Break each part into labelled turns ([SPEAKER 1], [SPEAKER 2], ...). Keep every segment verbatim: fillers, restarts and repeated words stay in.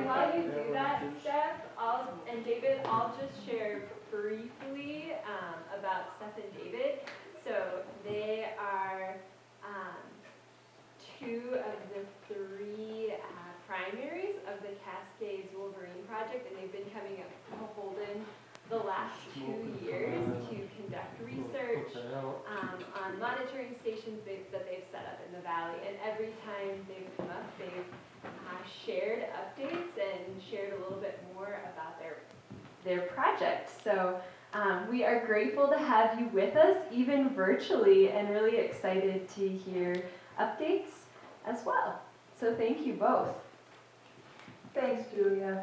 [SPEAKER 1] while you do that, Steph, I'll, and David, I'll just share briefly um, about Steph and David. So they are um, two of the three uh, primaries of the Cascades Wolverine Project, and they've been coming up to Holden the last two years to conduct research um, on monitoring stations they've, that they've set up in the valley. And every time they've come up, they've uh, shared updates and shared a little bit more about their their project. So um, we are grateful to have you with us, even virtually, and really excited to hear updates as well. So thank you both.
[SPEAKER 2] Thanks, Julia.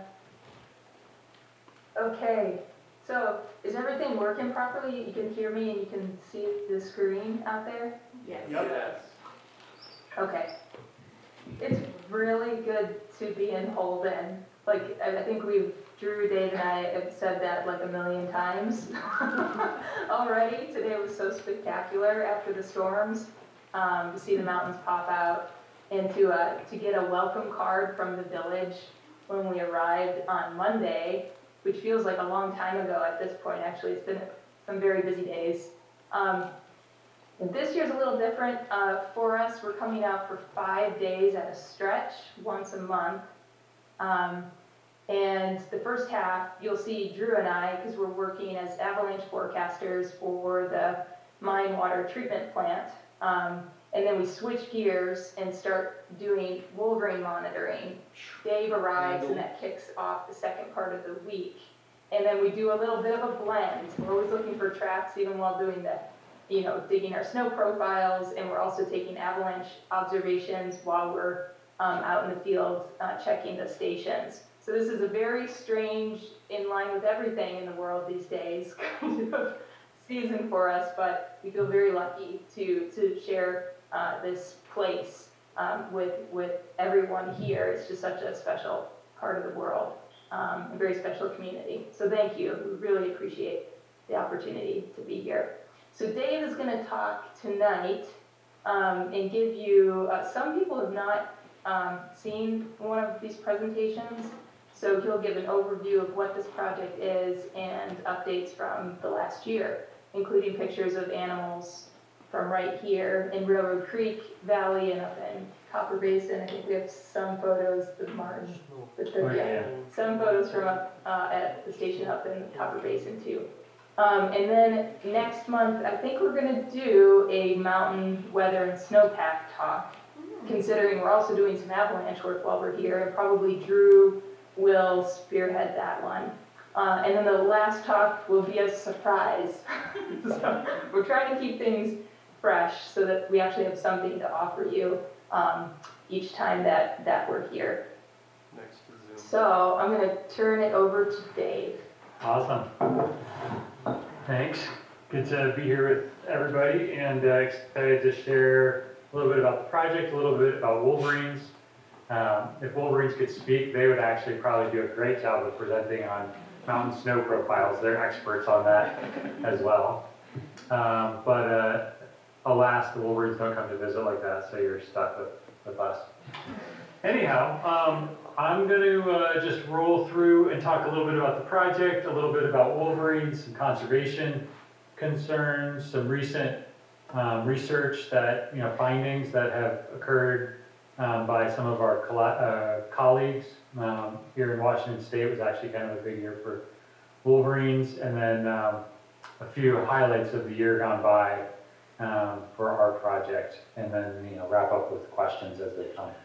[SPEAKER 2] Okay, so is everything working properly? You can hear me and you can see the screen out there?
[SPEAKER 1] Yes.
[SPEAKER 3] Yes.
[SPEAKER 2] Okay. It's really good to be in Holden. Like, I I think we've, Drew, Dave, and I have said that like a million times already. Today was so spectacular after the storms, um, to see the mountains pop out and to, uh, to get a welcome card from the village when we arrived on Monday, which feels like a long time ago at this point. Actually, it's been some very busy days. Um, and this year's a little different uh, for us. We're coming out for five days at a stretch, once a month. Um, and the first half, you'll see Drew and I, because we're working as avalanche forecasters for the mine water treatment plant. Um, and then we switch gears and start doing wolverine monitoring. Dave arrives, and that kicks off the second part of the week. And then we do a little bit of a blend. We're always looking for tracks, even while doing the, you know, digging our snow profiles, and we're also taking avalanche observations while we're um, out in the field uh, checking the stations. So this is a very strange, in line with everything in the world these days, kind of season for us, but we feel very lucky to, to share uh, this place um, with, with everyone here. It's just such a special part of the world, um, a very special community. So thank you. We really appreciate the opportunity to be here. So Dave is going to talk tonight um, and give you, uh, some people have not um, seen one of these presentations, so he'll give an overview of what this project is and updates from the last year, including pictures of animals from right here in Railroad Creek Valley and up in Copper Basin. I think we have some photos, the Martin, the, the,
[SPEAKER 4] Oh,
[SPEAKER 2] yeah,
[SPEAKER 4] yeah.
[SPEAKER 2] some photos from up uh, at the station up in Copper Basin too. Um, and then next month, I think we're going to do a mountain weather and snowpack talk, considering we're also doing some avalanche work while we're here, and probably Drew will spearhead that one. Uh, and then the last talk will be a surprise. So we're trying to keep things fresh so that we actually have something to offer you um, each time that, that we're here.
[SPEAKER 3] Next to Zoom.
[SPEAKER 2] So I'm going to turn it over to Dave.
[SPEAKER 4] Awesome. Thanks. Good to be here with everybody, and uh, excited to share a little bit about the project, a little bit about Wolverines. Um, if Wolverines could speak, they would actually probably do a great job of presenting on mountain snow profiles. They're experts on that as well. Um, but uh, alas, the Wolverines don't come to visit like that, so you're stuck with, with us. Anyhow, um, I'm going to uh, just roll through and talk a little bit about the project, a little bit about Wolverines, some conservation concerns, some recent um, research that, you know, findings that have occurred um, by some of our coll uh, colleagues um, here in Washington State. It was actually kind of a big year for Wolverines, and then um, a few highlights of the year gone by um, for our project, and then, you know, wrap up with questions as they come.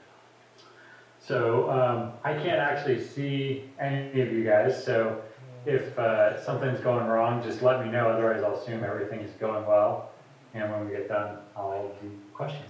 [SPEAKER 4] So um, I can't actually see any of you guys, so if uh, something's going wrong, just let me know. Otherwise, I'll assume everything is going well, and when we get done, I'll do questions.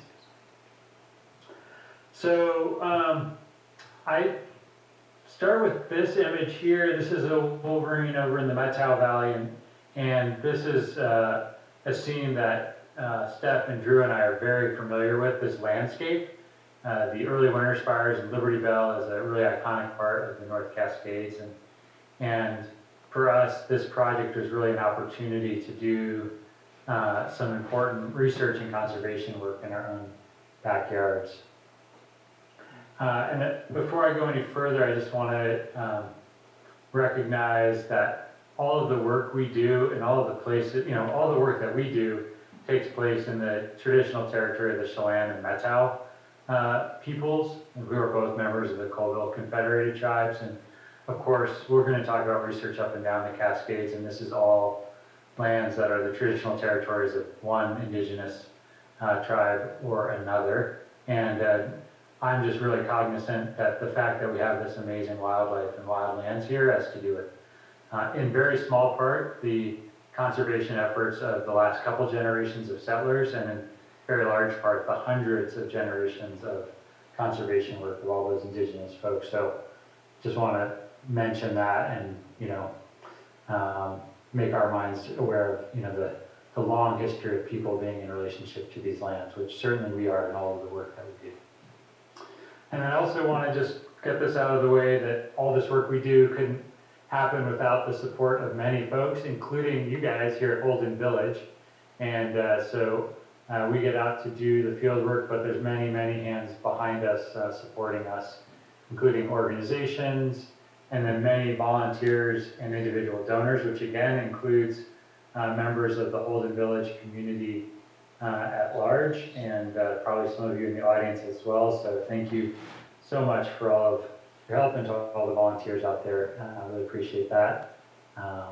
[SPEAKER 4] So um, I start with this image here. This is a Wolverine over in the Methow Valley, and, and this is uh, a scene that uh, Steph and Drew and I are very familiar with, this landscape. Uh, the early winter spires and Liberty Bell is a really iconic part of the North Cascades, and and for us, this project was really an opportunity to do uh, some important research and conservation work in our own backyards. Uh, and that- before I go any further, I just want to um, recognize that all of the work we do and all of the places, you know, all the work that we do takes place in the traditional territory of the Chelan and Methow uh, peoples, who are both members of the Colville Confederated Tribes. And of course, we're going to talk about research up and down the Cascades, and this is all lands that are the traditional territories of one indigenous uh, tribe or another. And uh, I'm just really cognizant that the fact that we have this amazing wildlife and wild lands here has to do with, uh, in very small part, the conservation efforts of the last couple generations of settlers, and in very large part, the hundreds of generations of conservation work of all those indigenous folks. So just want to mention that and, you know, um, make our minds aware of, you know, the, the long history of people being in relationship to these lands, which certainly we are in all of the work that we do. And I also want to just get this out of the way that all this work we do couldn't happen without the support of many folks, including you guys here at Holden Village. And uh, so uh, we get out to do the field work, but there's many, many hands behind us uh, supporting us, including organizations, and then many volunteers and individual donors, which again includes uh, members of the Holden Village community uh, at large, and uh, probably some of you in the audience as well. So thank you so much for all of your help and to all the volunteers out there. Uh, I really appreciate that. Um,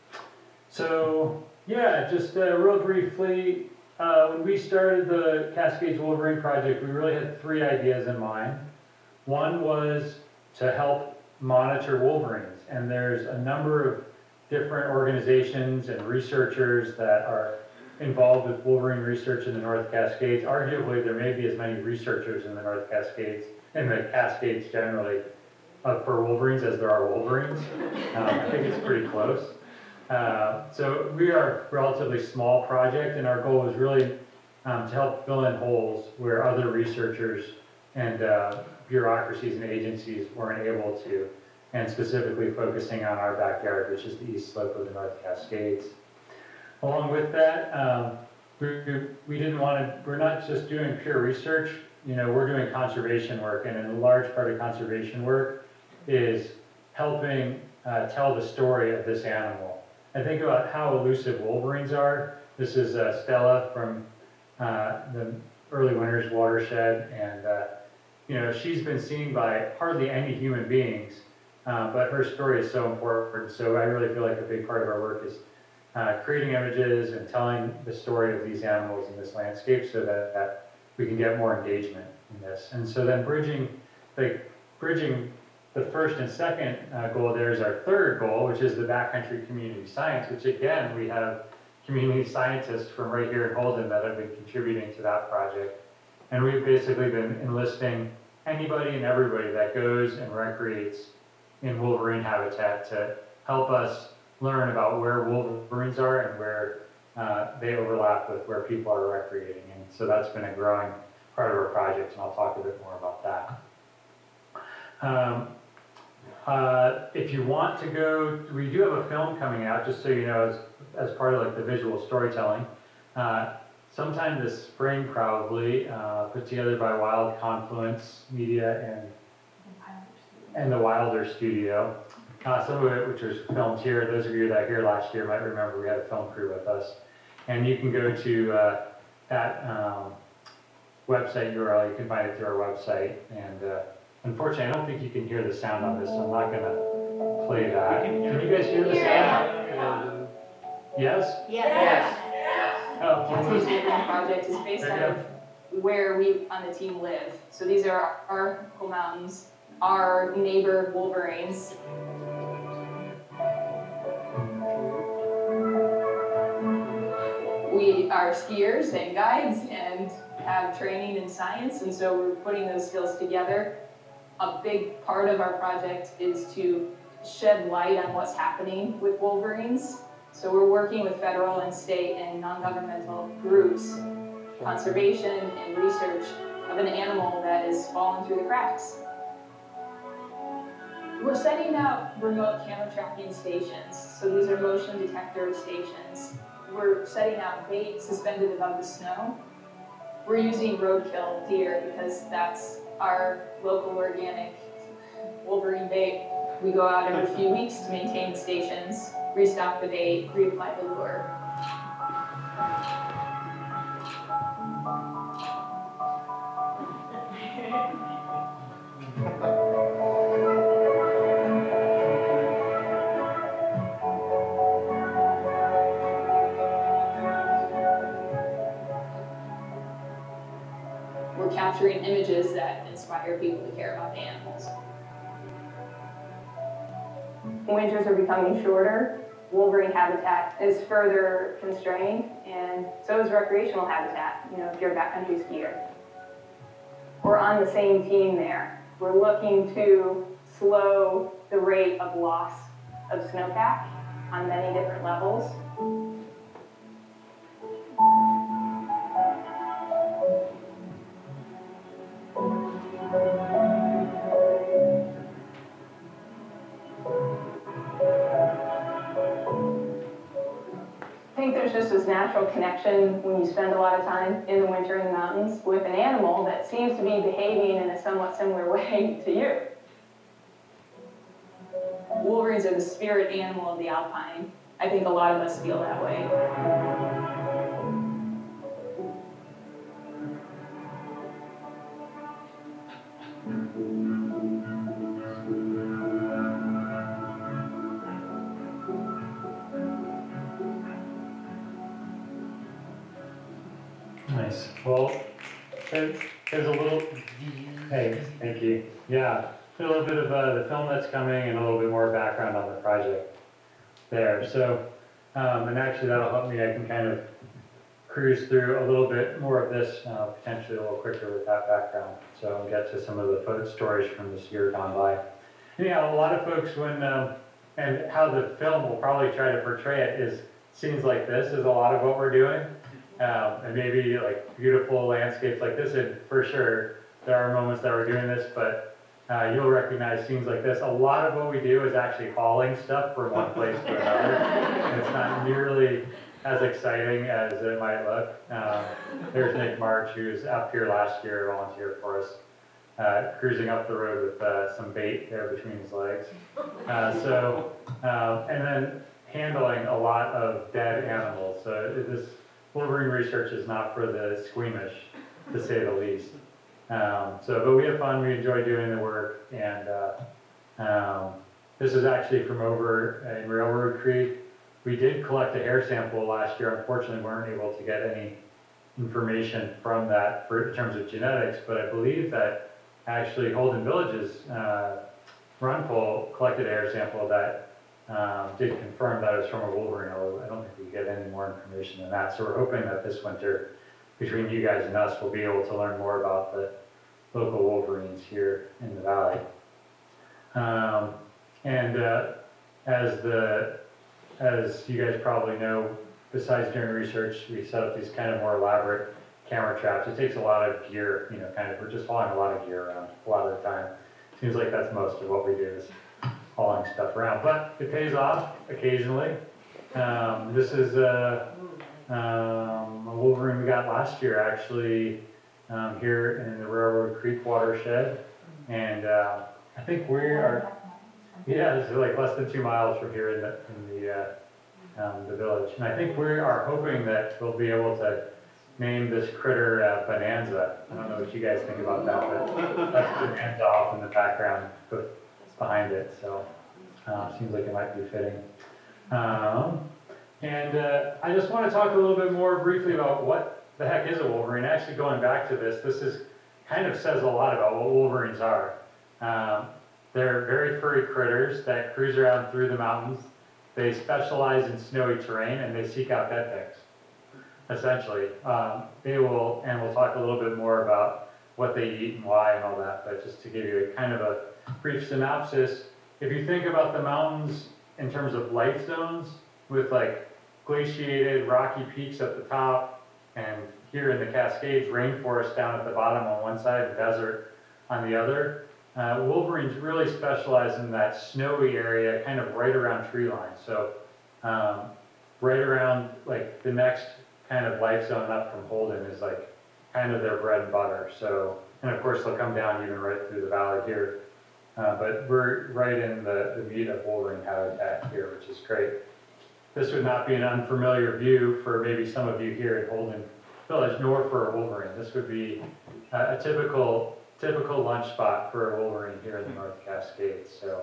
[SPEAKER 4] so yeah, just uh, real briefly, uh, when we started the Cascades Wolverine Project, we really had three ideas in mind. One was to help monitor wolverines, and there's a number of different organizations and researchers that are involved with wolverine research in the North Cascades. Arguably, there may be as many researchers in the North Cascades, in the Cascades generally, uh, for wolverines as there are wolverines. Um, I think it's pretty close. Uh, so we are a relatively small project, and our goal was really um, to help fill in holes where other researchers and uh, bureaucracies and agencies weren't able to, and specifically focusing on our backyard, which is the east slope of the North Cascades. Along with that, um, we, we didn't want to, we're not just doing pure research, you know, we're doing conservation work, and a large part of conservation work is helping uh, tell the story of this animal. And think about how elusive wolverines are. This is uh, Stella from uh, the Early Winters watershed, and uh, you know, she's been seen by hardly any human beings, uh, but her story is so important. So I really feel like a big part of our work is uh, creating images and telling the story of these animals in this landscape so that, that we can get more engagement in this. And so then bridging, like bridging the first and second uh, goal there is our third goal, which is the backcountry community science, which again, we have community scientists from right here in Holden that have been contributing to that project. And we've basically been enlisting anybody and everybody that goes and recreates in wolverine habitat to help us learn about where wolverines are and where uh, they overlap with where people are recreating. And so that's been a growing part of our project, and I'll talk a bit more about that. Um, uh, if you want to go, we do have a film coming out, just so you know, as, as part of like the visual storytelling. Uh, sometime this spring probably, uh, put together by Wild Confluence Media and and the Wilder Studio. Uh, some of it which was filmed here, those of you that were here last year might remember we had a film crew with us. And you can go to uh, that um, website U R L, you can find it through our website. And uh, unfortunately, I don't think you can hear the sound on this, so I'm not gonna play that. Can you guys hear the sound? Yes?
[SPEAKER 5] Yes.
[SPEAKER 4] Oh,
[SPEAKER 5] Cascades Wolverine Project is based
[SPEAKER 4] There you
[SPEAKER 5] on where we on the team live. So these are our local mountains, our neighbor wolverines. We are skiers and guides and have training in science, and so we're putting those skills together. A big part of our project is to shed light on what's happening with wolverines. So we're working with federal and state and non-governmental groups, conservation and research of an animal that is falling through the cracks. We're setting up remote camera tracking stations. So these are motion detector stations. We're setting out bait suspended above the snow. We're using roadkill deer because that's our local organic Wolverine bait. We go out every few weeks to maintain the stations, restock the bait, reapply the lure. We're capturing images that inspire people to care about the animals.
[SPEAKER 2] Winters are becoming shorter, wolverine habitat is further constrained, and so is recreational habitat, you know, if you're a backcountry skier. We're on the same team there. We're looking to slow the rate of loss of snowpack on many different levels. I think there's just this natural connection when you spend a lot of time in the winter in the mountains with an animal that seems to be behaving in a somewhat similar way to you.
[SPEAKER 5] Wolverines are the spirit animal of the alpine. I think a lot of us feel that way.
[SPEAKER 4] Nice. Well, there's, there's a little, hey, thank you. Yeah, a little bit of uh, the film that's coming and a little bit more background on the project there. So, um, and actually that'll help me, I can kind of cruise through a little bit more of this, uh, potentially a little quicker with that background. So I'll get to some of the photo stories from this year gone by. Yeah, a lot of folks when, um, and how the film will probably try to portray it is scenes like this is a lot of what we're doing. Um, and maybe like beautiful landscapes like this, and for sure there are moments that we're doing this, but uh, you'll recognize scenes like this. A lot of what we do is actually hauling stuff from one place to another. And it's not nearly as exciting as it might look. Um, there's Nick March, who's up here last year, volunteered for us, uh, cruising up the road with uh, some bait there between his legs. Uh, so, um, and then handling a lot of dead animals. So this Wolverine research is not for the squeamish, to say the least. Um, so, but we have fun, we enjoy doing the work, and uh, um, this is actually from over in Railroad Creek. We did collect a hair sample last year. Unfortunately, we weren't able to get any information from that for, in terms of genetics, but I believe that actually Holden Village's uh, run poll collected a hair sample that Um, did confirm that it was from a wolverine, although I don't think we get any more information than that. So we're hoping that this winter, between you guys and us, we'll be able to learn more about the local wolverines here in the valley. Um, and uh, as the as you guys probably know, besides doing research, we set up these kind of more elaborate camera traps. It takes a lot of gear, you know, kind of, we're just hauling a lot of gear around a lot of the time. Seems like that's most of what we do is hauling stuff around, but it pays off occasionally. Um, this is a, um, a wolverine we got last year, actually, um, here in the Railroad Creek watershed, and uh, I think we are, yeah, this is like less than two miles from here in the in the uh, um, the village, and I think we are hoping that we'll be able to name this critter uh, Bonanza. I don't know what you guys think about that, but that's Bonanza off in the background behind it, so uh, seems like it might be fitting. Um, and uh, I just want to talk a little bit more briefly about what the heck is a wolverine. Actually, going back to this, this is kind of says a lot about what wolverines are. Um, they're very furry critters that cruise around through the mountains. They specialize in snowy terrain and they seek out dead things. Essentially, um, they will, and we'll talk a little bit more about what they eat and why and all that, but just to give you a kind of a brief synopsis, if you think about the mountains in terms of light zones, with like glaciated rocky peaks at the top, and here in the Cascades, rainforest down at the bottom on one side, and desert on the other, uh, wolverines really specialize in that snowy area, kind of right around tree lines. So um, right around like the next kind of life zone up from Holden is like kind of their bread and butter. So, And of course, they'll come down even right through the valley here. Uh, but we're right in the, the meat of wolverine habitat here, which is great. This would not be an unfamiliar view for maybe some of you here in Holden Village, nor for a wolverine. This would be a, a typical typical lunch spot for a wolverine here in the North Cascades. So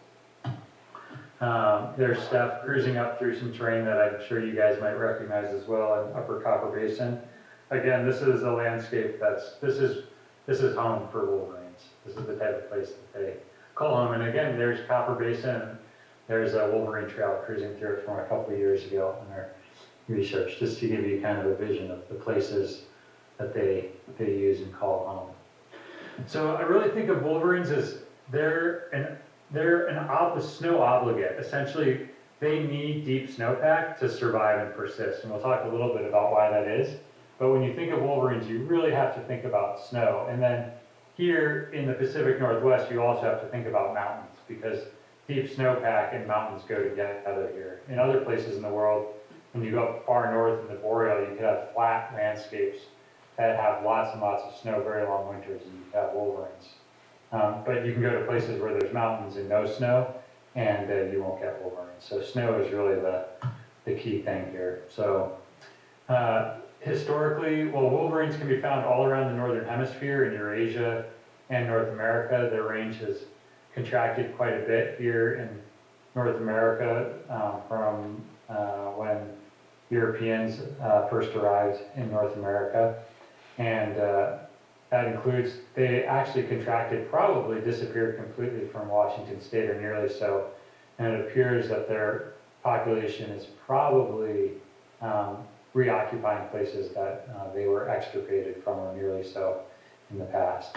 [SPEAKER 4] um, there's Steph cruising up through some terrain that I'm sure you guys might recognize as well in Upper Copper Basin. Again, this is a landscape that's this is this is home for wolverines. This is the type of place that they call home. And again, there's Copper Basin. There's a wolverine trail cruising through it from a couple of years ago in our research, just to give you kind of a vision of the places that they they use and call home. So I really think of wolverines as they're an they're an ob- a snow obligate. Essentially, they need deep snowpack to survive and persist. And we'll talk a little bit about why that is. But when you think of wolverines, you really have to think about snow. And then here in the Pacific Northwest, you also have to think about mountains, because deep snowpack and mountains go together here. In other places in the world, when you go up far north in the boreal, you could have flat landscapes that have lots and lots of snow, very long winters, and you could have wolverines. Um, but you can go to places where there's mountains and no snow, and uh, you won't get wolverines. So snow is really the, the key thing here. So uh, historically, well, wolverines can be found all around the northern hemisphere, in Eurasia and North America. Their range has contracted quite a bit here in North America um, from uh, when Europeans uh, first arrived in North America. And uh, that includes, they actually contracted, probably disappeared completely from Washington State, or nearly so. And it appears that their population is probably um, reoccupying places that uh, they were extirpated from, or nearly so, in the past.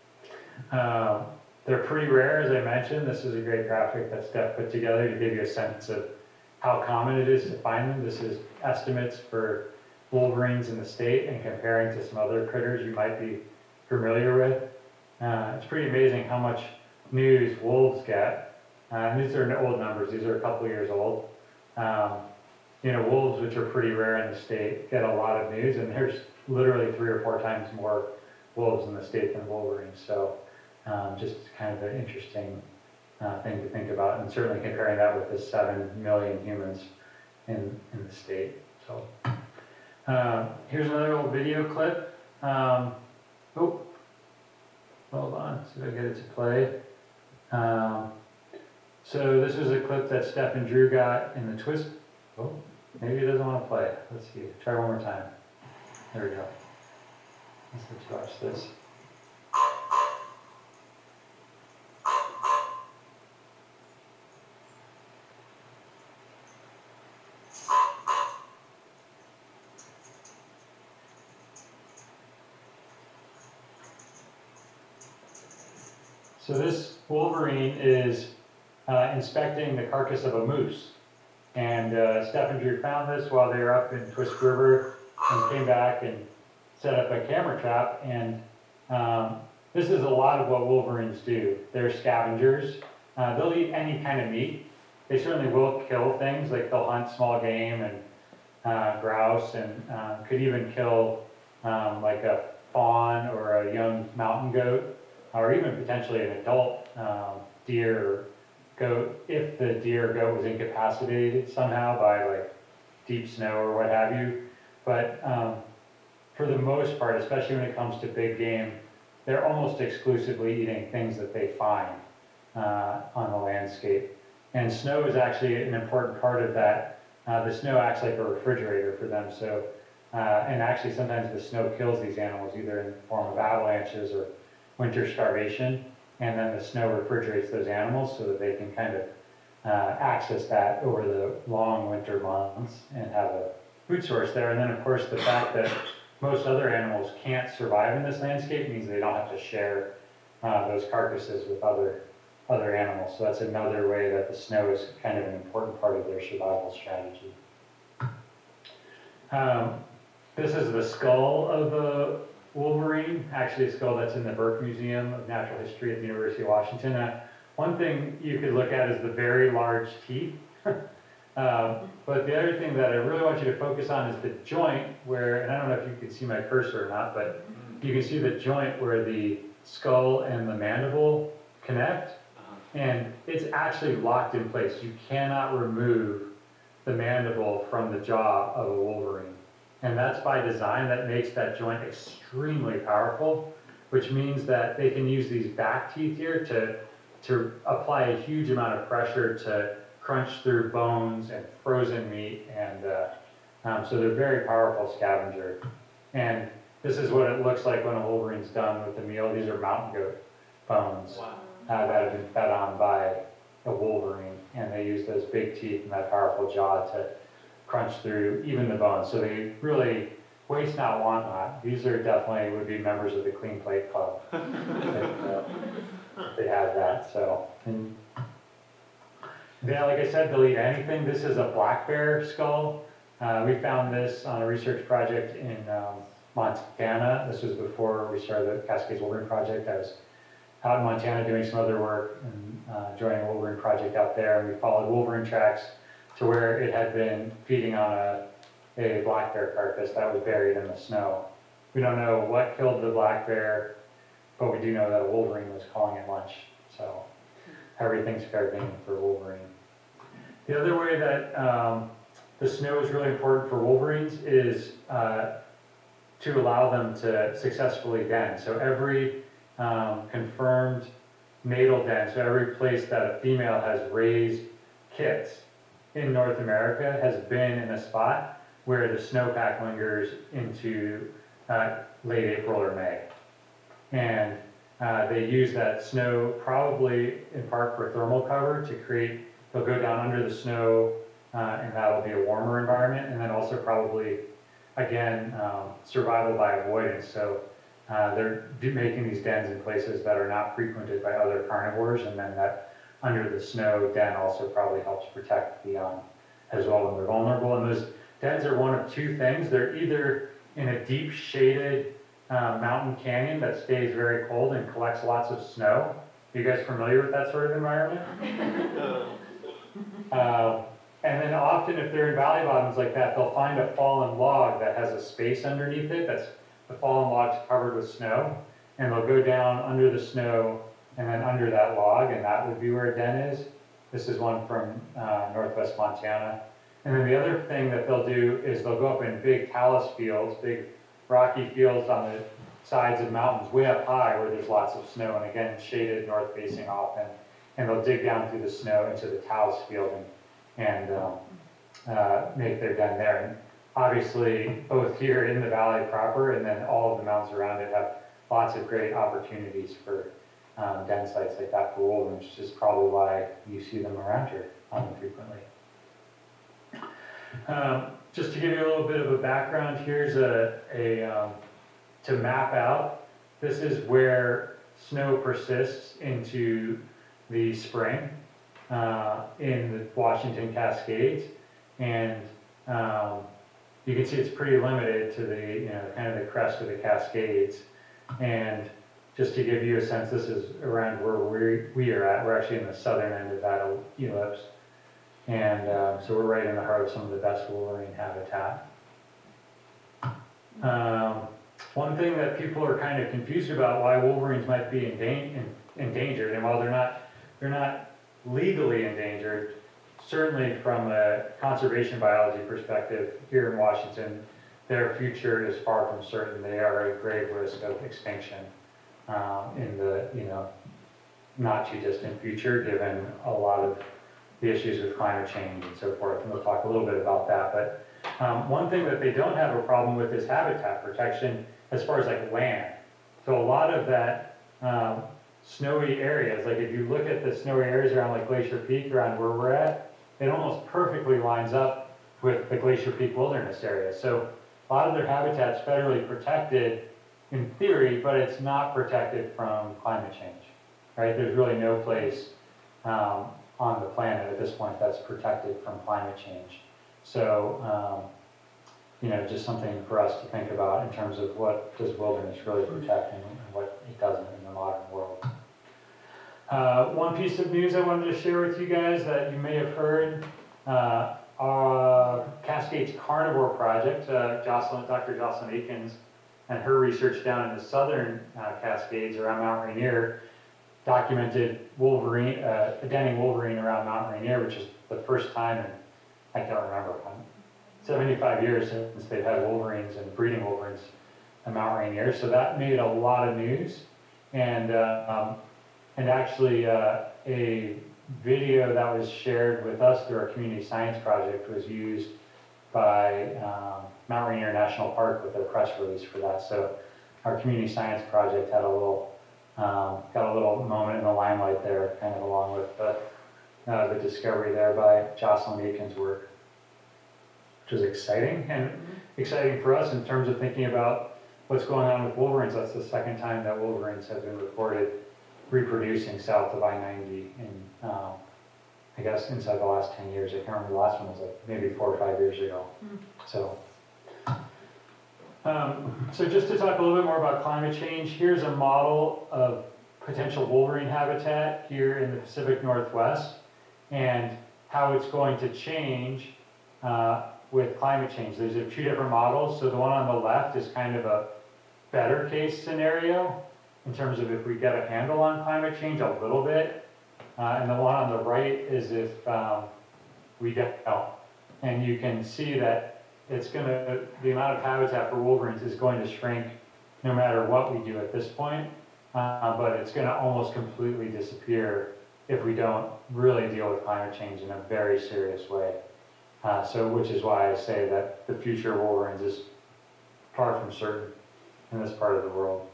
[SPEAKER 4] Um, they're pretty rare, as I mentioned. This is a great graphic that Steph put together to give you a sense of how common it is to find them. This is estimates for wolverines in the state and comparing to some other critters you might be familiar with. Uh, it's pretty amazing how much news wolves get. Uh, and these are old numbers. These are a couple years old. Um, you know, wolves, which are pretty rare in the state, get a lot of news, and there's literally three or four times more wolves in the state than wolverines. So um, just kind of an interesting uh, thing to think about, and certainly comparing that with the seven million humans in, in the state. So uh, here's another old video clip. Um, oh, hold on, see if I get it to play. Um, so this was a clip that Steph and Drew got in the twist. Oh, maybe it doesn't want to play. Let's see. Try one more time. There we go. Let's let's watch this. So this wolverine is uh, inspecting the carcass of a moose. And uh, Steph and Drew found this while they were up in Twist River and came back and set up a camera trap. And um, this is a lot of what wolverines do. They're scavengers. Uh, they'll eat any kind of meat. They certainly will kill things, like they'll hunt small game and uh, grouse, and uh, could even kill um, like a fawn or a young mountain goat, or even potentially an adult um, deer or goat, if the deer or goat was incapacitated somehow by like deep snow or what have you. But um, for the most part, especially when it comes to big game, they're almost exclusively eating things that they find uh, on the landscape. And snow is actually an important part of that. Uh, the snow acts like a refrigerator for them. So, uh, and actually sometimes the snow kills these animals, either in the form of avalanches or winter starvation. And then the snow refrigerates those animals so that they can kind of uh, access that over the long winter months and have a food source there. And then of course the fact that most other animals can't survive in this landscape means they don't have to share uh, those carcasses with other other animals. So that's another way that the snow is kind of an important part of their survival strategy. Um, this is the skull of a wolverine, actually a skull that's in the Burke Museum of Natural History at the University of Washington. Uh, one thing you could look at is the very large teeth. um, but the other thing that I really want you to focus on is the joint where, and I don't know if you can see my cursor or not, but you can see the joint where the skull and the mandible connect,
[SPEAKER 3] Uh-huh.
[SPEAKER 4] and it's actually locked in place. You cannot remove the mandible from the jaw of a wolverine. And that's by design. That makes that joint extremely powerful, which means that they can use these back teeth here to, to apply a huge amount of pressure to crunch through bones and frozen meat, and uh, um, so they're a very powerful scavenger. And this is what it looks like when a wolverine's done with the meal. These are mountain goat bones
[SPEAKER 3] Wow.
[SPEAKER 4] uh, that have been fed on by a wolverine, and they use those big teeth and that powerful jaw to crunch through even the bones. So they really waste not, want not. These are definitely would be members of the Clean Plate Club. if, uh, they have that. So, and yeah, like I said, they'll eat anything. This is a black bear skull. Uh, we found this on a research project in um, Montana. This was before we started the Cascades Wolverine Project. I was out in Montana doing some other work and uh, joining a Wolverine project out there. And we followed wolverine tracks to where it had been feeding on a, a black bear carcass that was buried in the snow. We don't know what killed the black bear, but we do know that a wolverine was calling it lunch. So everything's fair game for wolverine. The other way that um, the snow is really important for wolverines is uh, to allow them to successfully den. So every um, confirmed natal den, so every place that a female has raised kits in North America has been in a spot where the snowpack lingers into uh, late April or May. And uh, they use that snow probably in part for thermal cover to create, they'll go down under the snow uh, and that'll be a warmer environment, and then also probably, again, um, survival by avoidance. So uh, they're do, making these dens in places that are not frequented by other carnivores, and then that under the snow den also probably helps protect the young as well when they're vulnerable. And those dens are one of two things. They're either in a deep shaded uh, mountain canyon that stays very cold and collects lots of snow. Are you guys familiar with that sort of environment?
[SPEAKER 3] Uh,
[SPEAKER 4] Uh, and then often if they're in valley bottoms like that, they'll find a fallen log that has a space underneath it. That's the fallen log's covered with snow, and they'll go down under the snow and then under that log, and that would be where a den is. This is one from uh, northwest Montana. And then the other thing that they'll do is they'll go up in big talus fields, big rocky fields on the sides of mountains way up high where there's lots of snow, and again shaded north facing often, and they'll dig down through the snow into the talus field and, and um, uh, make their den there. And obviously both here in the valley proper and then all of the mountains around it have lots of great opportunities for um, den sites like that for wolverines, which is probably why you see them around here um, frequently. Um, just to give you a little bit of a background, here's a, a um, to map out, this is where snow persists into the spring uh, in the Washington Cascades, and um, you can see it's pretty limited to the, you know, kind of the crest of the Cascades. And just to give you a sense, this is around where we, we are at. We're actually in the southern end of that ellipse. And uh, so we're right in the heart of some of the best wolverine habitat. Um, one thing that people are kind of confused about why wolverines might be endan endangered, and while they're not, they're not legally endangered, certainly from a conservation biology perspective here in Washington, their future is far from certain. They are at grave risk of extinction um, in the, you know, not too distant future, given a lot of the issues with climate change and so forth, and we'll talk a little bit about that. But um, one thing that they don't have a problem with is habitat protection as far as like land. So a lot of that um, snowy areas, like if you look at the snowy areas around like Glacier Peak, around where we're at, it almost perfectly lines up with the Glacier Peak Wilderness area. So a lot of their habitat's federally protected in theory, but it's not protected from climate change, right? There's really no place um, on the planet at this point that's protected from climate change. So, um, you know, just something for us to think about in terms of what does wilderness really protect and, and what it doesn't in the modern world. Uh, one piece of news I wanted to share with you guys that you may have heard, uh, our Cascades Carnivore Project, uh, Jocelyn, Doctor Jocelyn Akins and her research down in the southern uh, Cascades around Mount Rainier documented wolverine, uh, a denning wolverine around Mount Rainier, which is the first time in, I can't remember, seventy-five years since they've had wolverines and breeding wolverines at Mount Rainier. So that made a lot of news. And, uh, um, and actually uh, a video that was shared with us through our community science project was used by um, Mount Rainier National Park with their press release for that. So our community science project had a little, um, got a little moment in the limelight there, kind of along with the, uh, the discovery there by Jocelyn Aitken's work, which was exciting, and exciting for us in terms of thinking about what's going on with wolverines. That's the second time that wolverines have been reported reproducing south of I ninety in, um, I guess, inside the last ten years. I can't remember, the last one was like maybe four or five years ago.
[SPEAKER 2] Mm.
[SPEAKER 4] So, um, so just to talk a little bit more about climate change, here's a model of potential wolverine habitat here in the Pacific Northwest and how it's going to change uh, with climate change. There's a two different models. So the one on the left is kind of a better case scenario in terms of if we get a handle on climate change a little bit. Uh, and the one on the right is if um, we don't. And you can see that it's going to, the amount of habitat for wolverines is going to shrink no matter what we do at this point. Uh, but it's going to almost completely disappear if we don't really deal with climate change in a very serious way. Uh, so, which is why I say that the future of wolverines is far from certain in this part of the world.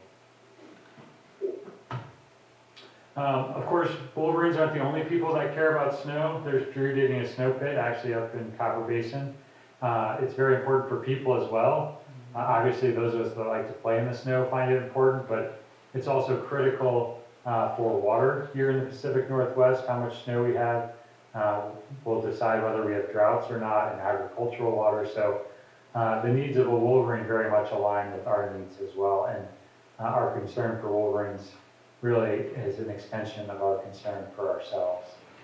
[SPEAKER 4] Um, of course, wolverines aren't the only people that care about snow. There's Drew digging a snow pit actually up in Copper Basin. Uh, it's very important for people as well. Uh, obviously, those of us that like to play in the snow find it important, but it's also critical uh, for water here in the Pacific Northwest. How much snow we have uh, will decide whether we have droughts or not in agricultural water. So uh, the needs of a wolverine very much align with our needs as well. And uh, our concern for wolverines really is an extension of our concern for ourselves.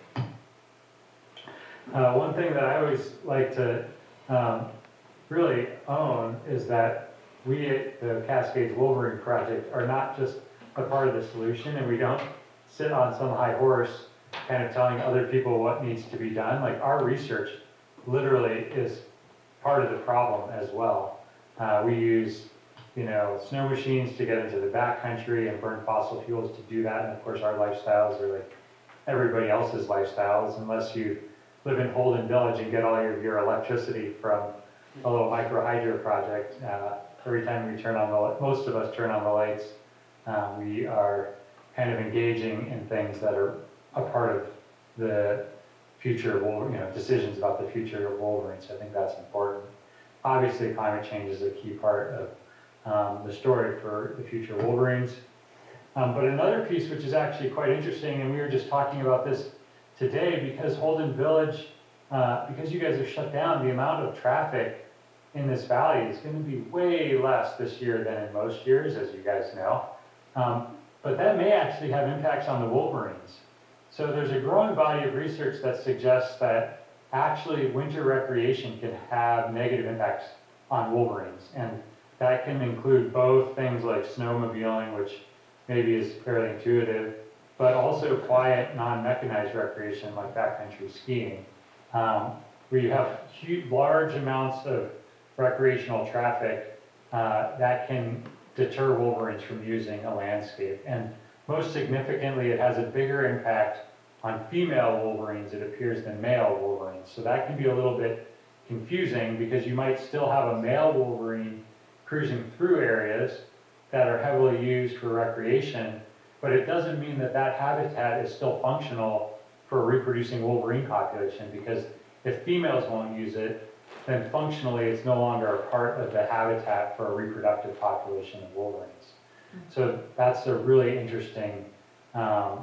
[SPEAKER 4] Uh, one thing that I always like to um, really own is that we at the Cascades Wolverine Project are not just a part of the solution, and we don't sit on some high horse kind of telling other people what needs to be done. Like, our research literally is part of the problem as well. Uh, we use you know, snow machines to get into the backcountry and burn fossil fuels to do that. And of course, our lifestyles are like everybody else's lifestyles, unless you live in Holden Village and get all your, your electricity from a little micro hydro project. Uh, every time we turn on the, most of us turn on the lights, uh, we are kind of engaging in things that are a part of the future of Wolverine, you know, decisions about the future of Wolverines. So I think that's important. Obviously, climate change is a key part of Um, the story for the future Wolverines. Um, but another piece which is actually quite interesting, and we were just talking about this today, because Holden Village, uh, because you guys are shut down, the amount of traffic in this valley is going to be way less this year than in most years, as you guys know. Um, but that may actually have impacts on the Wolverines. So there's a growing body of research that suggests that actually winter recreation can have negative impacts on Wolverines. And that can include both things like snowmobiling, which maybe is fairly intuitive, but also quiet, non-mechanized recreation like backcountry skiing, um, where you have huge, large amounts of recreational traffic uh, that can deter wolverines from using a landscape. And most significantly, it has a bigger impact on female wolverines, it appears, than male wolverines. So that can be a little bit confusing, because you might still have a male wolverine cruising through areas that are heavily used for recreation, but it doesn't mean that that habitat is still functional for a reproducing wolverine population, because if females won't use it, then functionally it's no longer a part of the habitat for a reproductive population of wolverines. So that's a really interesting um,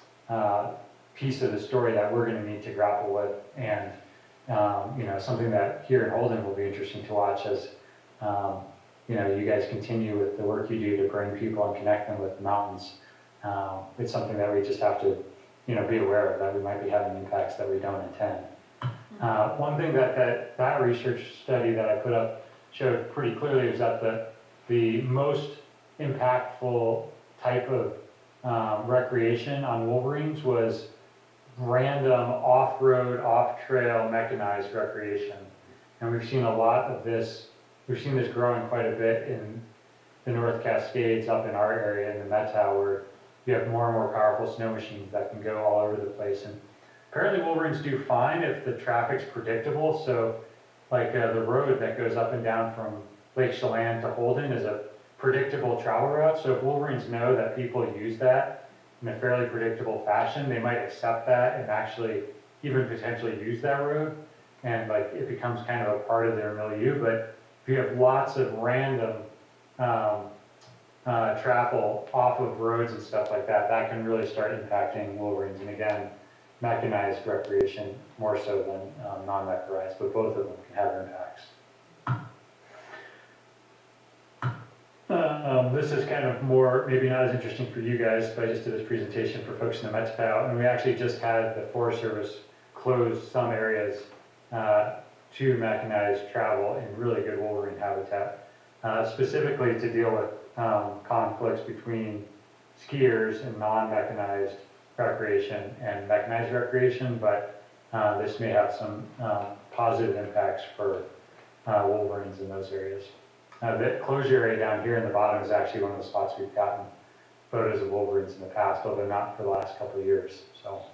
[SPEAKER 4] uh, piece of the story that we're going to need to grapple with, and um, you know, something that here in Holden will be interesting to watch as um, you know, you guys continue with the work you do to bring people and connect them with the mountains. Um, it's something that we just have to, you know, be aware of, that we might be having impacts that we don't intend. Uh, one thing that, that that research study that I put up showed pretty clearly is that the the most impactful type of um, recreation on wolverines was random off-road, off-trail mechanized recreation. And we've seen a lot of this, we've seen this growing quite a bit in the North Cascades up in our area in the Methow, where you have more and more powerful snow machines that can go all over the place. And apparently wolverines do fine if the traffic's predictable. So like uh, the road that goes up and down from Lake Chelan to Holden is a predictable travel route. So if wolverines know that people use that in a fairly predictable fashion, they might accept that and actually even potentially use that road. And like it becomes kind of a part of their milieu. But if you have lots of random um, uh, travel off of roads and stuff like that, that can really start impacting wolverines. And again, mechanized recreation more so than um, non-mechanized, but both of them can have impacts. Uh, um, this is kind of more, maybe not as interesting for you guys, but I just did this presentation for folks in the Methow, and we actually just had the Forest Service close some areas uh, to mechanized travel in really good wolverine habitat, uh, specifically to deal with um, conflicts between skiers and non-mechanized recreation and mechanized recreation, but uh, this may have some um, positive impacts for uh, wolverines in those areas. Uh, the closure area down here in the bottom is actually one of the spots we've gotten photos of wolverines in the past, although not for the last couple of years. So,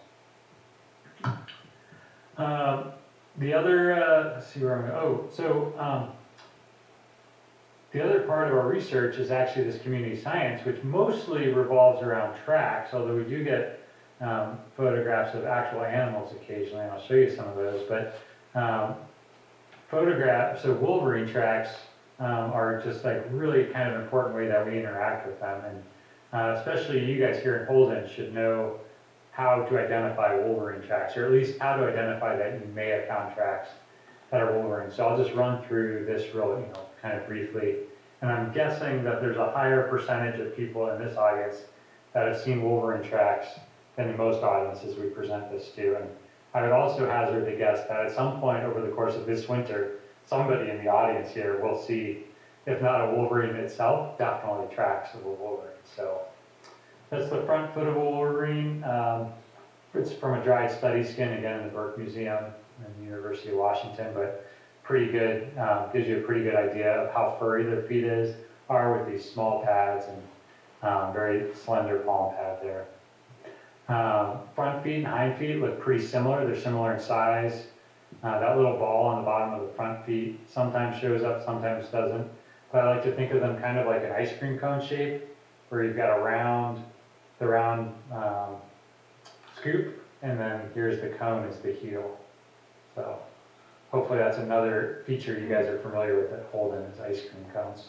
[SPEAKER 4] um, the other, uh, let's see where I'm going. Oh, so um, the other part of our research is actually this community science, which mostly revolves around tracks, although we do get um, photographs of actual animals occasionally, and I'll show you some of those. But um, photographs of wolverine tracks um, are just like really kind of important way that we interact with them, and uh, especially you guys here in Holden should know how to identify wolverine tracks, or at least how to identify that you may have found tracks that are wolverine. So I'll just run through this real, you know, kind of briefly. And I'm guessing that there's a higher percentage of people in this audience that have seen wolverine tracks than in most audiences we present this to. And I would also hazard to guess that at some point over the course of this winter, somebody in the audience here will see, if not a wolverine itself, definitely tracks of a wolverine. So that's the front foot of a wolverine. Um, it's from a dried study skin, again, in the Burke Museum in the University of Washington, but pretty good, um, gives you a pretty good idea of how furry their feet is, are with these small pads and um, very slender palm pad there. Um, front feet and hind feet look pretty similar. They're similar in size. Uh, that little ball on the bottom of the front feet sometimes shows up, sometimes doesn't. But I like to think of them kind of like an ice cream cone shape, where you've got a round, the round um, scoop, and then here's the cone is the heel. So hopefully that's another feature you guys are familiar with at Holden is ice cream cones.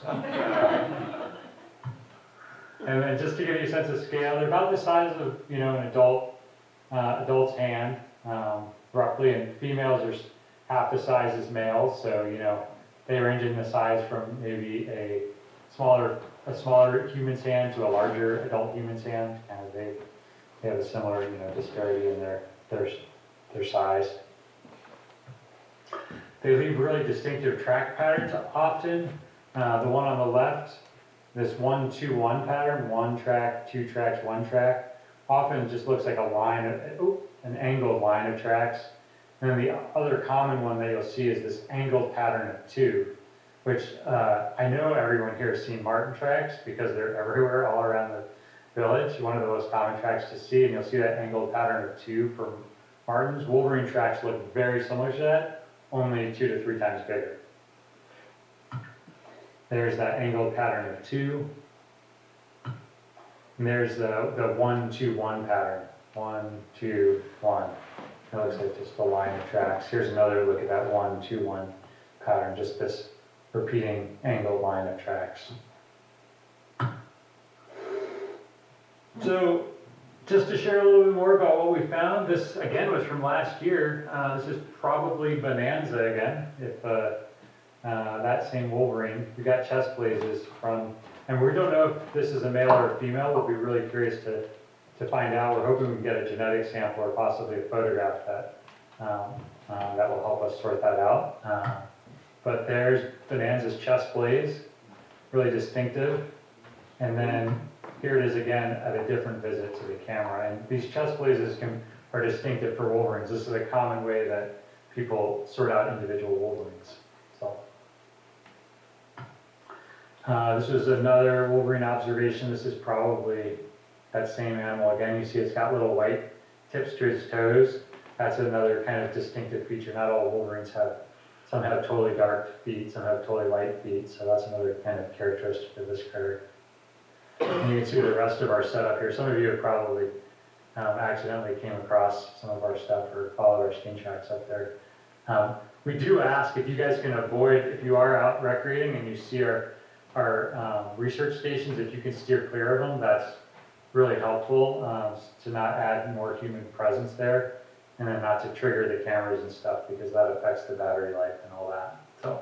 [SPEAKER 4] And then just to give you a sense of scale, they're about the size of, you know, an adult, uh, adult's hand, um, roughly, and females are half the size as males, so, you know, they range in the size from maybe a smaller, a smaller human's hand to a larger adult human's hand. Kind of they, they have a similar, you know, disparity in their, their, their size. They leave really distinctive track patterns often. Uh, the one on the left, this one, two, one pattern, one track, two tracks, one track, often just looks like a line of, oh, an angled line of tracks. And then the other common one that you'll see is this angled pattern of two, which uh, I know everyone here has seen marten tracks because they're everywhere all around the village. One of the most common tracks to see, and you'll see that angled pattern of two for martens. Wolverine tracks look very similar to that, only two to three times bigger. There's that angled pattern of two. And there's the, the one, two, one pattern. One, two, one. It looks like just a line of tracks. Here's another look at that one, two, one pattern, just this repeating angled line of tracks. So just to share a little bit more about what we found, this again was from last year. Uh, this is probably Bonanza again, if uh, uh, that same wolverine. We got chest blazes from, and we don't know if this is a male or a female. We'll be really curious to, to find out. We're hoping we can get a genetic sample or possibly a photograph that, um, uh, that will help us sort that out. Uh, but there's Bonanza's chest blaze. really distinctive. And then here it is again at a different visit to the camera. And these chest blazes can, are distinctive for wolverines. This is a common way that people sort out individual wolverines. So, uh, this is another wolverine observation. This is probably that same animal. Again, you see it's got little white tips to its toes. That's another kind of distinctive feature. Not all wolverines have, some have totally dark feet, some have totally light feet. So that's another kind of characteristic of this critter. And you can see the rest of our setup here. Some of you have probably um, accidentally came across some of our stuff or followed our skin tracks up there. Um, we do ask if you guys can avoid, if you are out recreating and you see our, our um, research stations, if you can steer clear of them, that's really helpful um, to not add more human presence there, and then not to trigger the cameras and stuff because that affects the battery life and all that. So.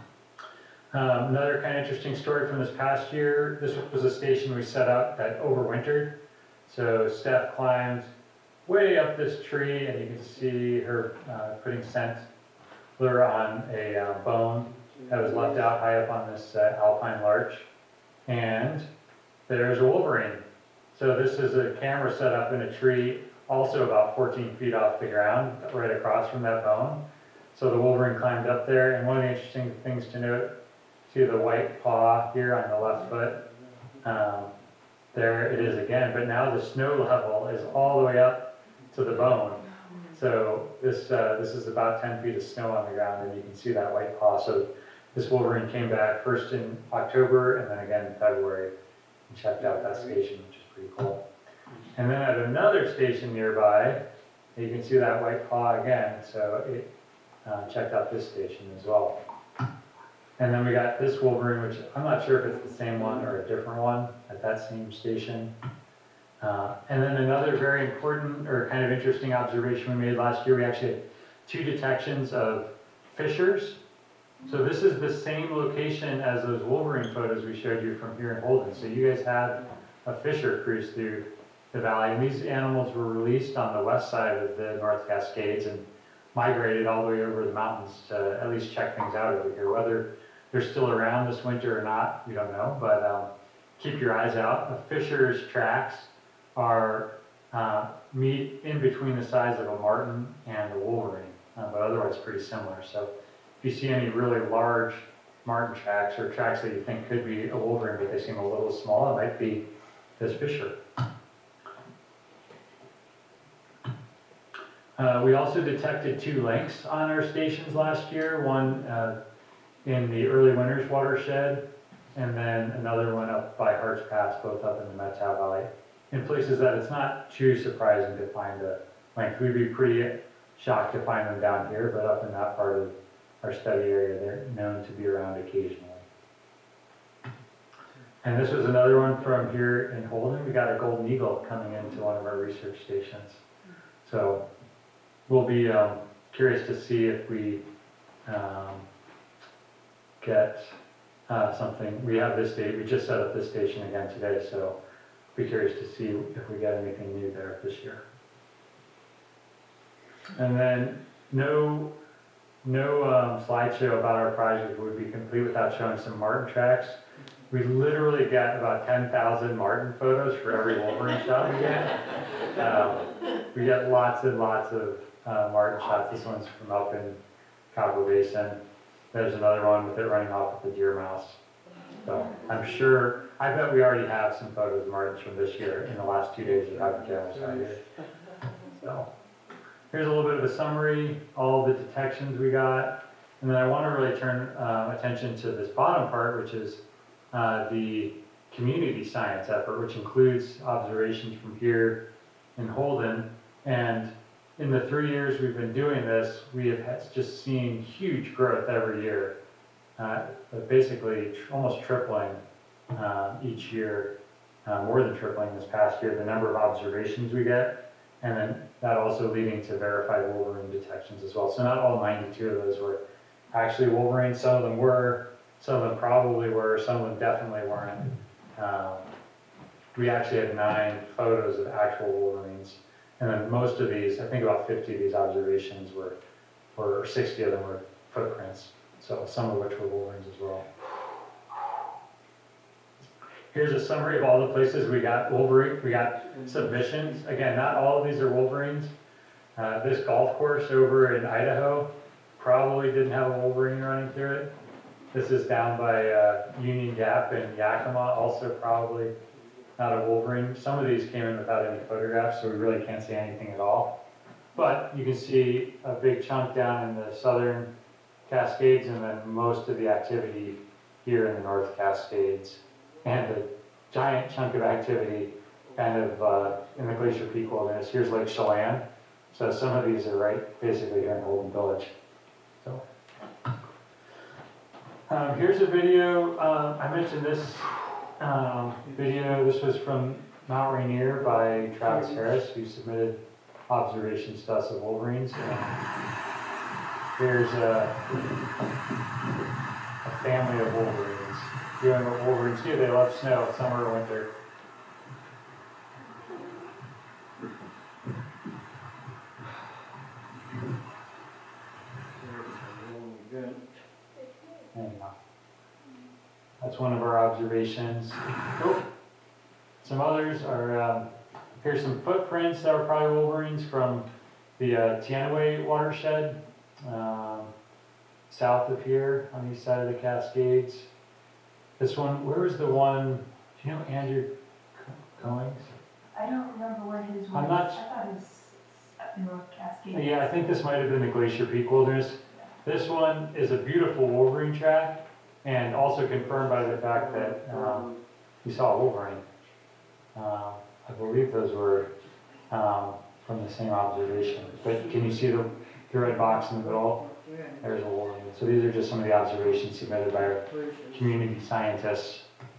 [SPEAKER 4] Um, another kind of interesting story from this past year, this was a station we set up that overwintered. So Steph climbed way up this tree and you can see her uh, putting scent lure on a uh, bone that was left out high up on this uh, alpine larch. And there's a wolverine. So this is a camera set up in a tree, also about fourteen feet off the ground, right across from that bone. So the wolverine climbed up there, and one of the interesting things to note, see the white paw here on the left foot. Um, there it is again, but now the snow level is all the way up to the bone. So this uh, this is about ten feet of snow on the ground, and you can see that white paw. So this wolverine came back first in October and then again in February and checked out that station, which is pretty cool. And then at another station nearby, you can see that white paw again. So it uh, checked out this station as well. And then we got this wolverine, which I'm not sure if it's the same one or a different one at that same station. Uh, and then another very important or kind of interesting observation we made last year, we actually had two detections of fissures. So this is the same location as those wolverine photos we showed you from here in Holden. So you guys had a fissure cruise through the valley, and these animals were released on the west side of the North Cascades and migrated all the way over the mountains to at least check things out over here. Whether they're still around this winter or not, we don't know, but um, keep your eyes out. A fisher's tracks are uh, meet in between the size of a marten and a wolverine, uh, but otherwise pretty similar. So if you see any really large marten tracks or tracks that you think could be a wolverine but they seem a little small, it might be this fisher. Uh, we also detected two lynx on our stations last year, one uh, in the early winters watershed, and then another one up by Harts Pass, both up in the Methow Valley, in places that it's not too surprising to find a lynx. We'd be pretty shocked to find them down here, but up in that part of our study area, they're known to be around occasionally. And this was another one from here in Holden. We got a golden eagle coming into one of our research stations. So we'll be um, curious to see if we um, get uh, something. We have this date, we just set up this station again today, so be curious to see if we get anything new there this year. And then no, no um, slideshow about our project would be complete without showing some marten tracks. We literally get about ten thousand marten photos for every wolverine shot we get. Um, we get lots and lots of uh, marten shots. This one's from up in Cabo Basin. There's another one with it running off with the deer mouse. So I'm sure, I bet we already have some photos of martens from this year in the last two days of having cameras out here. So here's a little bit of a summary, all the detections we got. And then I want to really turn um, attention to this bottom part, which is uh, the community science effort, which includes observations from here in Holden. And in the three years we've been doing this, we have had just seen huge growth every year, uh, basically tr almost tripling uh, each year, uh, more than tripling this past year, the number of observations we get, and then that also leading to verified wolverine detections as well. So not all ninety-two of those were actually wolverines. Some of them were, some of them probably were, some of them definitely weren't. Um, we actually had nine photos of actual wolverines. And then most of these, I think about fifty of these observations were, or sixty of them were footprints. So some of which were wolverines as well. here's a summary of all the places we got Wolverine, we got submissions. Again, not all of these are Wolverines. Uh, this golf course over in Idaho probably didn't have a Wolverine running through it. This is down by uh, Union Gap in Yakima, also probably not a Wolverine. Some of these came in without any photographs, so we really can't see anything at all. But you can see a big chunk down in the southern Cascades, and then most of the activity here in the North Cascades, and a giant chunk of activity kind of uh, in the Glacier Peak Wilderness. Here's Lake Chelan. So some of these are right basically here in Holden Village. So um, here's a video. Um, I mentioned this um, video. This was from Mount Rainier by Travis Harris, who submitted observations to us of wolverines. And here's a, a family of wolverines doing what wolverines do. They love snow, summer or winter. And, uh, that's one of our observations. Oh, some others are, um, here's some footprints that were probably wolverines from the uh, Teanaway watershed, um, south of here on the east side of the Cascades. This one, where was the one, do you know Andrew Goings?
[SPEAKER 6] I don't remember where his was.
[SPEAKER 4] I'm not-
[SPEAKER 6] I thought it was up in North Cascades.
[SPEAKER 4] Yeah, I think this might have been the Glacier Peak Wilderness. This one is a beautiful wolverine track, and also confirmed by the fact that um, we saw a wolverine. Uh, I believe those were um, from the same observation. But can you see the, the red box in the middle? There's a wolverine. So these are just some of the observations submitted by our community scientists.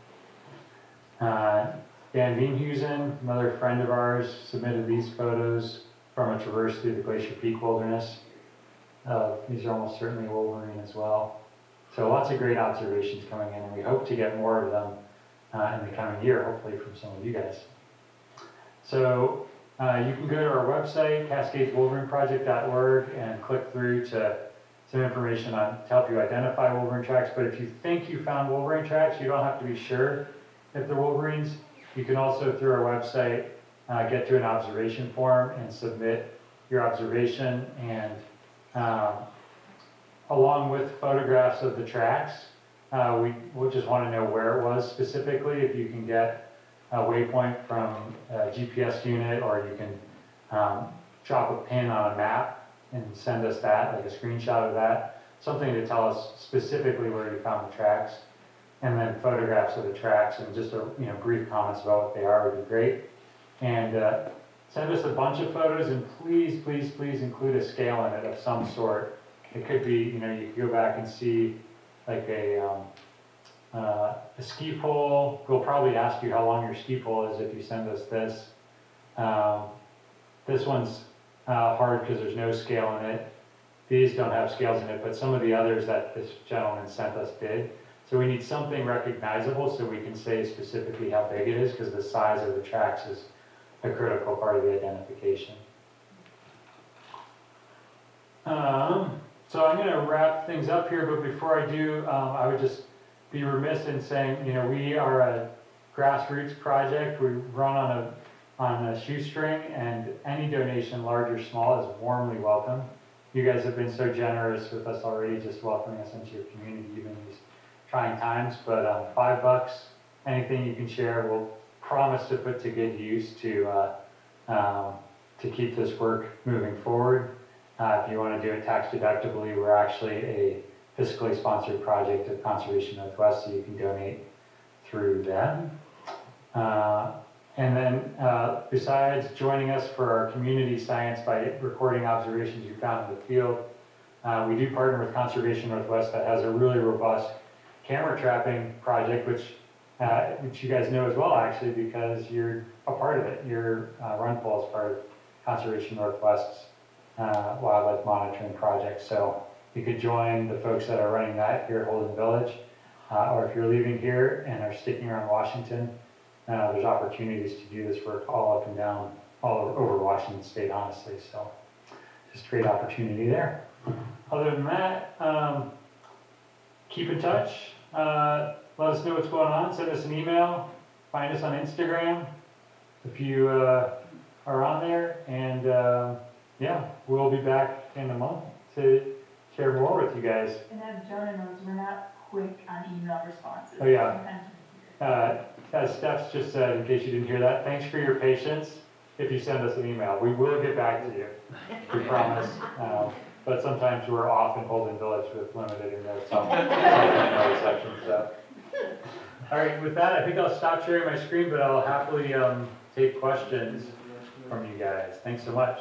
[SPEAKER 4] Uh, Dan Veenhuizen, another friend of ours, submitted these photos from a traverse through the Glacier Peak Wilderness. Uh, these are almost certainly wolverine as well. So lots of great observations coming in, and we hope to get more of them uh, in the coming year, hopefully from some of you guys. So uh, you can go to our website, cascades wolverine project dot org, and click through to some information on to help you identify wolverine tracks. But if you think you found wolverine tracks, you don't have to be sure if they're wolverines. You can also, through our website, uh, get to an observation form and submit your observation, and um, along with photographs of the tracks, uh, we will just want to know where it was specifically. If you can get a waypoint from a G P S unit, or you can um, drop a pin on a map and send us that, like a screenshot of that, something to tell us specifically where you found the tracks, and then photographs of the tracks and just a, you know, brief comments about what they are would be great. And uh, send us a bunch of photos, and please, please, please include a scale in it of some sort. It could be, you know, you could go back and see like a, um, uh, a ski pole. We'll probably ask you how long your ski pole is if you send us this. Um, this one's uh, hard because there's no scale in it. These don't have scales in it, but some of the others that this gentleman sent us did. So we need something recognizable so we can say specifically how big it is, because the size of the tracks is a critical part of the identification. Um, so I'm going to wrap things up here, but before I do, um, I would just be remiss in saying, you know, we are a grassroots project. We run on a on a shoestring, and any donation, large or small, is warmly welcome. You guys have been so generous with us already, just welcoming us into your community, even these trying times. But um, five bucks, anything you can share, we'll promise to put to good use to uh, um, to keep this work moving forward. Uh, if you want to do it tax deductibly, we're actually a fiscally sponsored project of Conservation Northwest, so you can donate through them. Uh, and then uh, besides joining us for our community science by recording observations you found in the field, uh, we do partner with Conservation Northwest that has a really robust camera trapping project, which uh, which you guys know as well, actually, because you're a part of it. Your uh, Runfall is part of Conservation Northwest's uh, wildlife monitoring project. So you could join the folks that are running that here at Holden Village, uh, or if you're leaving here and are sticking around Washington, uh, there's opportunities to do this work all up and down, all over Washington State, honestly. So just great opportunity there. Other than that, um, keep in touch. Uh, let us know what's going on. Send us an email. find us on Instagram if you uh, are on there. And uh, yeah, we'll be back in a month to share more with you guys.
[SPEAKER 6] And as Jonah knows, we're not quick on email responses.
[SPEAKER 4] Oh, yeah.
[SPEAKER 6] Sometimes
[SPEAKER 4] Uh, as Steph's just said, in case you didn't hear that, thanks for your patience. If you send us an email, we will get back to you. We promise. Um, but sometimes we're off in Holden Village with limited internet, so another section. So, all right. With that, I think I'll stop sharing my screen, but I'll happily um, take questions from you guys. Thanks so much.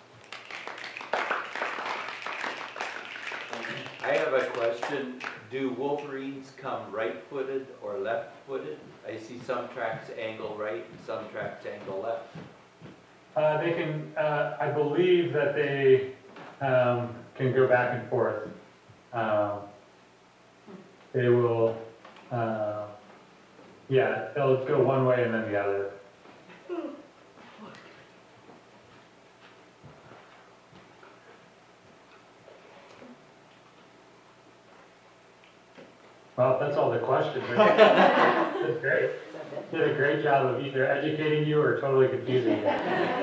[SPEAKER 7] I have a question. Do wolverines come right-footed or left-footed? I see some tracks angle right and some tracks angle left.
[SPEAKER 4] Uh, they can, uh, I believe that they um, can go back and forth. Um, they will, uh, yeah, they'll go one way and then the other. Well, if that's all the questions. That's great. Did a great job of either educating you or totally confusing you.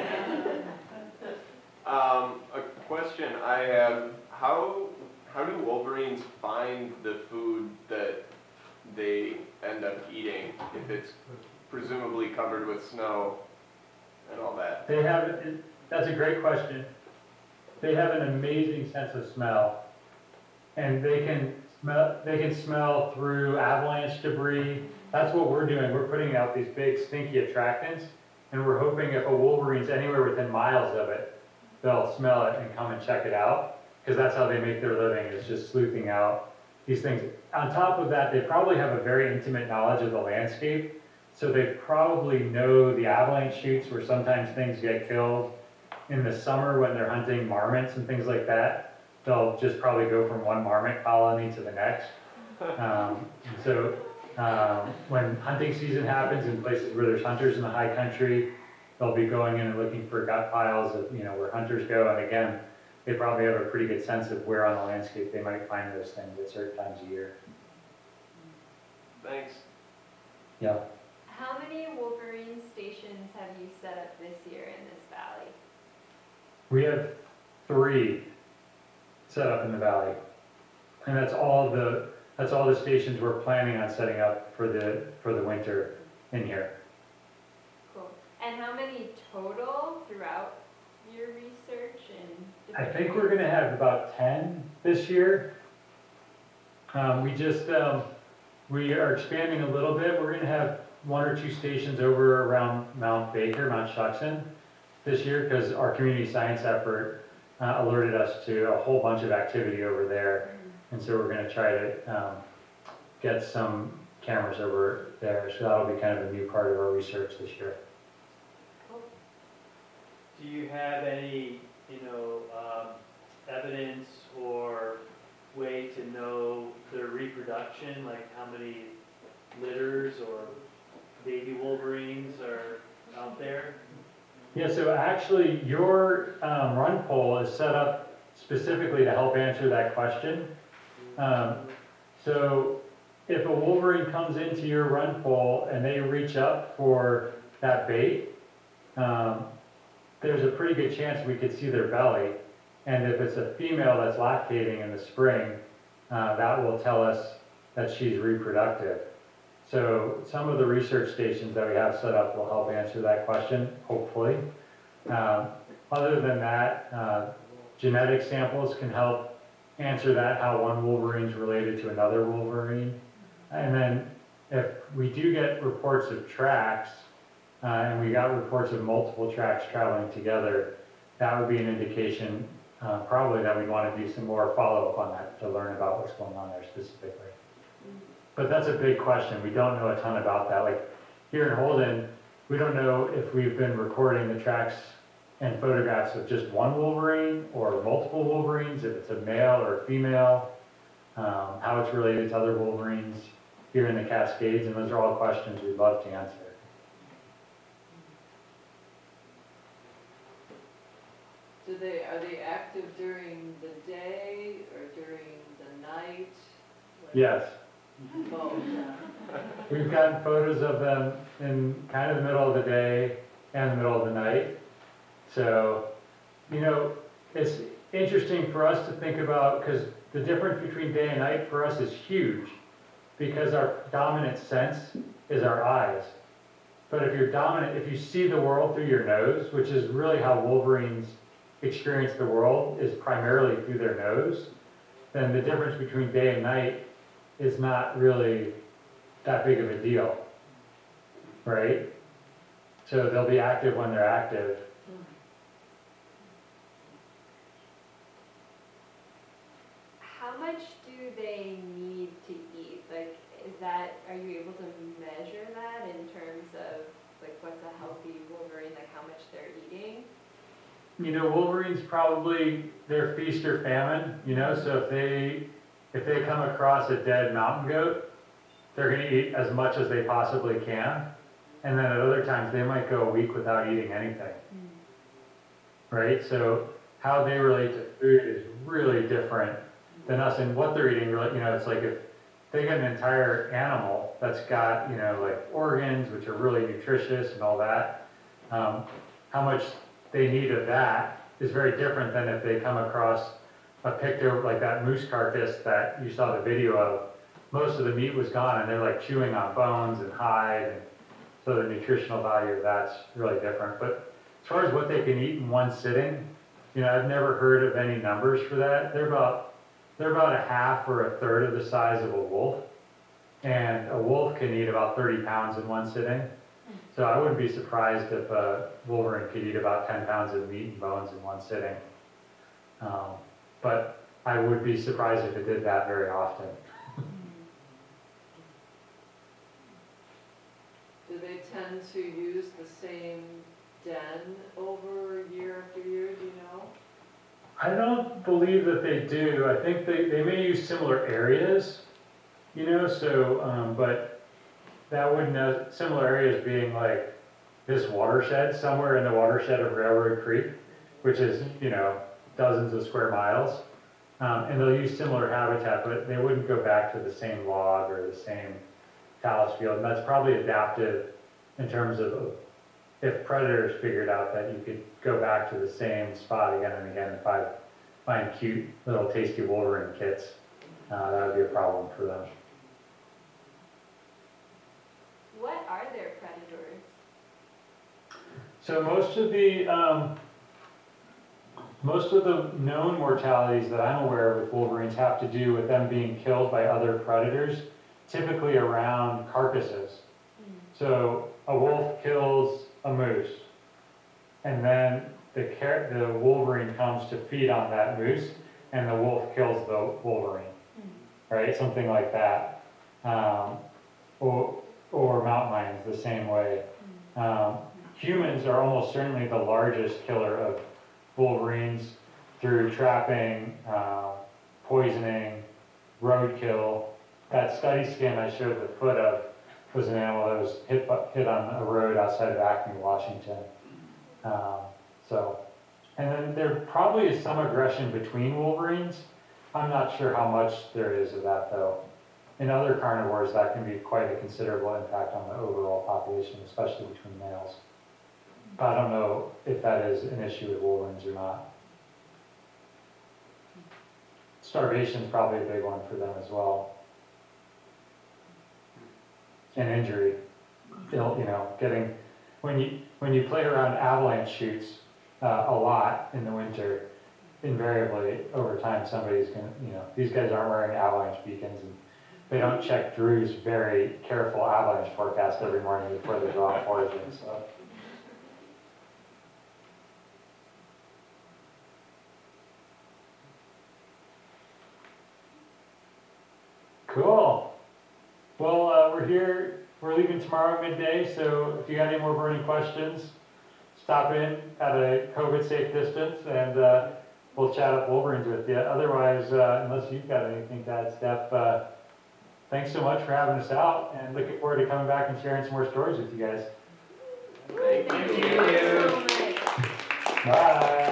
[SPEAKER 3] Um, a question I have, how, how do wolverines find the food that they end up eating if it's presumably covered with snow and all that?
[SPEAKER 4] They have, that's a great question. They have an amazing sense of smell. And they can smell, they can smell through avalanche debris. That's what we're doing. We're putting out these big stinky attractants, and we're hoping if a wolverine's anywhere within miles of it, they'll smell it and come and check it out, because that's how they make their living, is just sleuthing out these things. On top of that, they probably have a very intimate knowledge of the landscape, so they probably know the avalanche chutes where sometimes things get killed. In the summer when they're hunting marmots and things like that, they'll just probably go from one marmot colony to the next. Um, so um, when hunting season happens in places where there's hunters in the high country, they'll be going in and looking for gut piles of, you know, where hunters go. And again, they probably have a pretty good sense of where on the landscape they might find those things at certain times of year.
[SPEAKER 3] Thanks.
[SPEAKER 4] Yeah.
[SPEAKER 1] How many Wolverine stations have you set up this year in this valley?
[SPEAKER 4] We have three set up in the valley. And that's all the, that's all the stations we're planning on setting up for the, for the winter in here.
[SPEAKER 1] Cool. And how many total throughout your research and?
[SPEAKER 4] I think we're gonna have about ten this year. Um, we just, um, we are expanding a little bit. We're gonna have one or two stations over around Mount Baker, Mount Shuckson this year, because our community science effort uh, alerted us to a whole bunch of activity over there. And so we're gonna try to um, get some cameras over there. So that'll be kind of a new part of our research this year.
[SPEAKER 8] Do you have any, you know, um, evidence or way to know their reproduction, like how many litters or baby wolverines are out there?
[SPEAKER 4] Yeah, so actually your um, run poll is set up specifically to help answer that question. Um, so if a wolverine comes into your run poll and they reach up for that bait, um, there's a pretty good chance we could see their belly. And if it's a female that's lactating in the spring, uh, that will tell us that she's reproductive. So some of the research stations that we have set up will help answer that question, hopefully. Um, other than that, uh, genetic samples can help answer that, how one wolverine's related to another wolverine. And then if we do get reports of tracks, uh, and we got reports of multiple tracks traveling together, that would be an indication uh, probably that we'd want to do some more follow-up on that to learn about what's going on there specifically. But that's a big question. We don't know a ton about that. Like here in Holden, we don't know if we've been recording the tracks and photographs of just one wolverine or multiple wolverines, if it's a male or a female, um, how it's related to other wolverines here in the Cascades, and those are all questions we'd love to answer.
[SPEAKER 9] Do they, are they active during the day or during the night? Like
[SPEAKER 4] Yes,
[SPEAKER 9] both?
[SPEAKER 4] we've gotten photos of them in kind of the middle of the day and the middle of the night. So, you know, it's interesting for us to think about, because the difference between day and night for us is huge, because our dominant sense is our eyes. But if you're dominant, if you see the world through your nose, which is really how wolverines experience the world, is primarily through their nose, then the difference between day and night is not really that big of a deal, right? So they'll be active when they're active.
[SPEAKER 1] How much do they need to eat? Like, is that, are you able to measure that in terms of, like, what's a healthy wolverine, like how much they're eating?
[SPEAKER 4] You know, wolverines probably, they're feast or famine, you know, so if they, if they come across a dead mountain goat, they're gonna eat as much as they possibly can. And then at other times, they might go a week without eating anything. Right? So how they relate to food is really different than us, and what they're eating, really, you know, it's like if they get an entire animal that's got, you know, like organs, which are really nutritious and all that, um, how much they need of that is very different than if they come across a picture like that moose carcass that you saw the video of. Most of the meat was gone, and they're like chewing on bones and hide, and so the nutritional value of that's really different. But as far as what they can eat in one sitting, you know, I've never heard of any numbers for that. They're about they're about a half or a third of the size of a wolf, and a wolf can eat about thirty pounds in one sitting. So I wouldn't be surprised if a wolverine could eat about ten pounds of meat and bones in one sitting. Um, but I would be surprised if it did that very often.
[SPEAKER 9] Do they tend to use the same den over year after year, do you know?
[SPEAKER 4] I don't believe that they do. I think they, they may use similar areas, you know, so, um, but that wouldn't, uh, similar areas being like this watershed, somewhere in the watershed of Railroad Creek, which is, you know, dozens of square miles. Um, and they'll use similar habitat, but they wouldn't go back to the same log or the same talus field. And that's probably adaptive in terms of if predators figured out that you could go back to the same spot again and again and find, find cute little tasty wolverine kits, uh, that would be a problem for them.
[SPEAKER 1] What are their predators?
[SPEAKER 4] So most of the, um, most of the known mortalities that I'm aware of with wolverines have to do with them being killed by other predators, typically around carcasses. So a wolf kills a moose, and then the car- the wolverine comes to feed on that moose, and the wolf kills the wolverine, right? Something like that. Um, or, or mountain lions the same way. Um, humans are almost certainly the largest killer of wolverines through trapping, uh, poisoning, roadkill. That study skin I showed the foot of was an animal that was hit, hit on a road outside of Acme, Washington. Um, so, and then there probably is some aggression between wolverines. I'm not sure how much there is of that though. In other carnivores, that can be quite a considerable impact on the overall population, especially between males. But I don't know if that is an issue with wolverines or not. Starvation is probably a big one for them as well. And injury, you know, getting, when you, when you play around avalanche chutes uh, a lot in the winter, invariably over time somebody's gonna, you know, these guys aren't wearing avalanche beacons, and they don't check Drew's very careful avalanche forecast every morning before they go out foraging, so. Cool. Well, uh, we're here, we're leaving tomorrow midday, so if you got any more burning questions, stop in at a COVID safe distance, and uh, we'll chat up wolverines with you. Otherwise, uh, unless you've got anything to add, Steph, uh, thanks so much for having us out, and looking forward to coming back and sharing some more stories with you guys.
[SPEAKER 3] Thank you.
[SPEAKER 1] Thank you so much.
[SPEAKER 4] Bye.